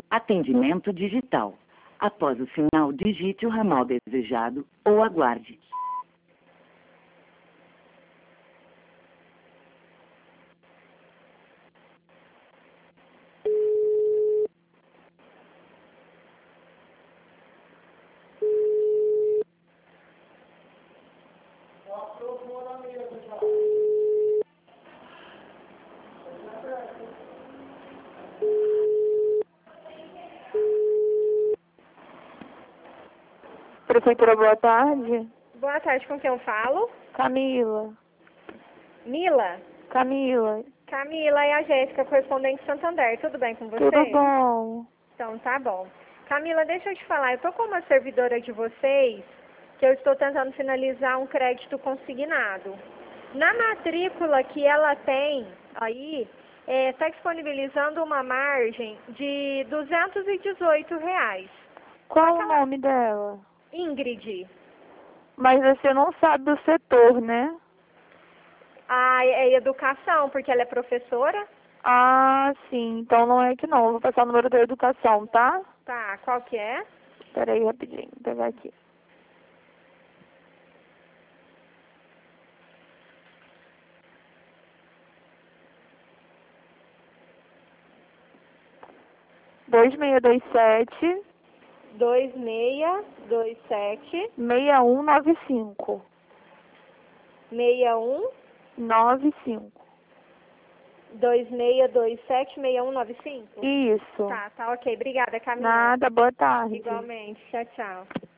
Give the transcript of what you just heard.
Atendimento digital. Após o sinal, digite o ramal desejado ou aguarde. Prefeitura, boa tarde. Boa tarde, com quem eu falo? Camila. Mila? Camila. Camila, é a Jéssica, correspondente Santander. Tudo bem com você? Tudo bom? Então, tá bom. Camila, deixa eu te falar, eu tô com uma servidora de vocês que eu estou tentando finalizar um crédito consignado. Na matrícula que ela tem aí, está disponibilizando uma margem de R$ 218. Qual o nome dela? Ingrid. Mas você não sabe o setor, né? Ah, é educação, porque ela é professora? Ah, sim. Então não é que não. Eu vou passar o número da educação, tá? Tá, qual que é? Espera aí rapidinho. Vou pegar aqui. Dois meia dois sete 2627 6195 61 95. 2627 6195? Isso. Tá, ok. Obrigada, Camila. Nada, boa tarde. Igualmente. Tchau, tchau.